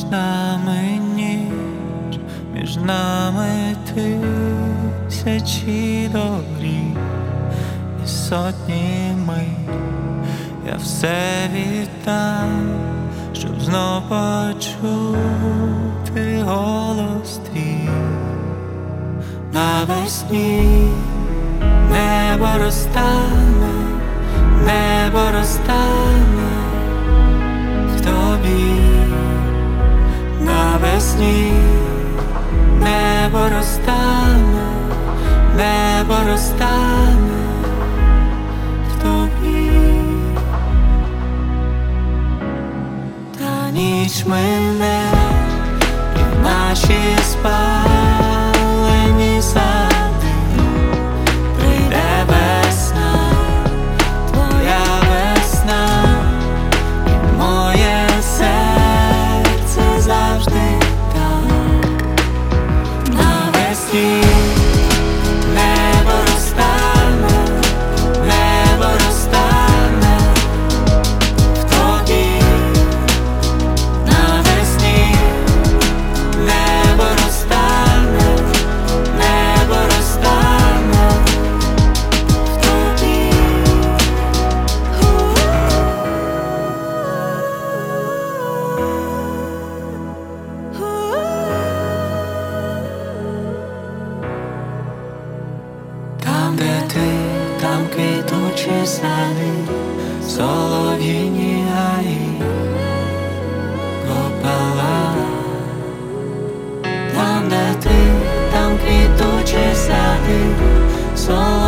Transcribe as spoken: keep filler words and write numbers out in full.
Між нами ніч, між нами тисячі доріг і сотні миль. Я все віддам, щоб знов почути голос твій. Навесні небо розтане, небо розтане в тобі. Навесні небо розтане, небо розтане в тобі. Та ніч мине і наші спалені сади. Прийде весна, твоя весна, і моє серце завжди там. Навесні небо розтане, небо розтане в тобі. Навесні небо розтане, небо розтане в тобі. Там, де ти, там квітучі сади, солов'їні гаї, копала. Там, де ти, там квітучі сади, солов'їні